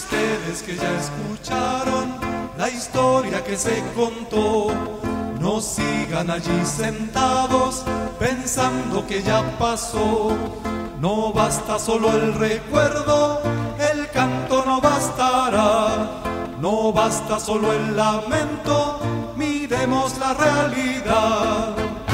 Ustedes que ya escucharon la historia que se contó, no sigan allí sentados pensando que ya pasó. No basta solo el recuerdo, el canto no bastará. No basta solo el lamento, miremos la realidad.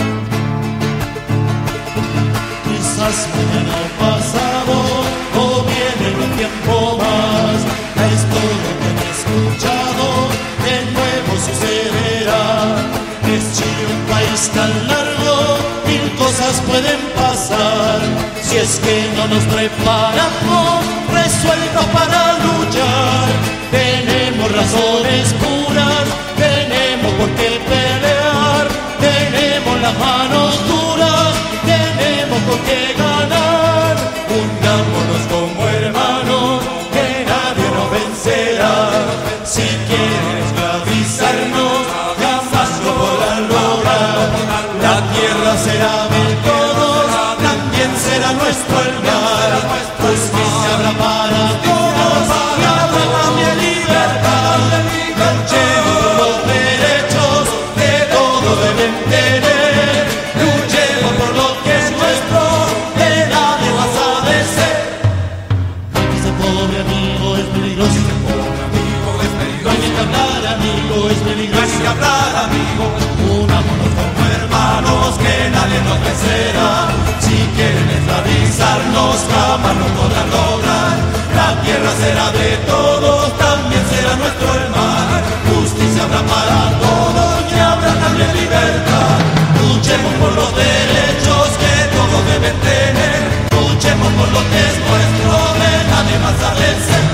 Quizás mañana o pasado o viene un tiempo más, la historia que han escuchado de nuevo sucederá. Es Chile un país tan largo, mil cosas pueden pasar. Si es que no nos preparamos, resueltos para luchar, tenemos razones puras, tenemos por qué pelear, tenemos las manos duras, tenemos con qué ganar. Unámonos como hermanos, que nadie nos vencerá. Si quieren esclavizarnos, jamás lo podrán lograr. La tierra será de todos, también será nuestro el mar. Justicia habrá para todos y habrá también libertad. Luchemos por los derechos que todos deben tener. Luchemos por lo que es nuestro, de nadie más ha de ser. Ese pobre amigo es peligroso. No hay que hablar, amigo, es peligroso. No hay que hablar, amigo. Unámonos como hermanos, que nadie nos vencerá. Si quieren esclavizarnos, jamás nos podrán lograr. La tierra será de todos, también será nuestro el mar. Justicia habrá para todos y habrá también libertad. Luchemos por los derechos que todos deben tener. Luchemos por lo que es nuestro, de nadie más ha de ser.